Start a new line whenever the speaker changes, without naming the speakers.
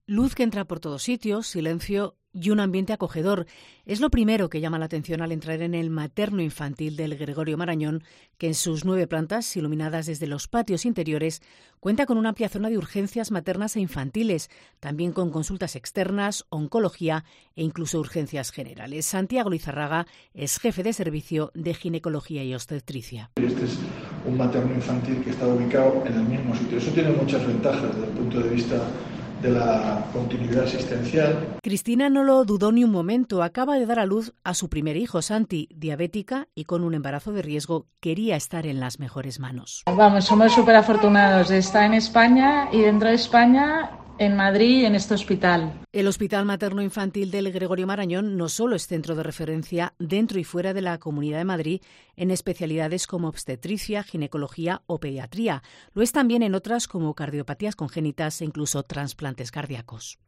Luz que entra por todos sitios, silencio y un ambiente acogedor. Es lo primero que llama la atención al entrar en el materno-infantil del Gregorio Marañón, que en sus 9 plantas, iluminadas desde los patios interiores, cuenta con una amplia zona de urgencias maternas e infantiles, también con consultas externas, oncología e incluso urgencias generales. Santiago Lizarraga es jefe de servicio de ginecología y obstetricia.
Este es un materno-infantil que está ubicado en el mismo sitio. Eso tiene muchas ventajas desde el punto de vista de la continuidad asistencial.
Cristina no lo dudó ni un momento. Acaba de dar a luz a su primer hijo, Santi, diabética y con un embarazo de riesgo. Quería estar en las mejores manos.
Vamos, somos súper afortunados de estar en España y dentro de España, en Madrid, en este hospital.
El Hospital Materno-Infantil del Gregorio Marañón no solo es centro de referencia dentro y fuera de la Comunidad de Madrid en especialidades como obstetricia, ginecología o pediatría. Lo es también en otras como cardiopatías congénitas e incluso trasplantes cardíacos.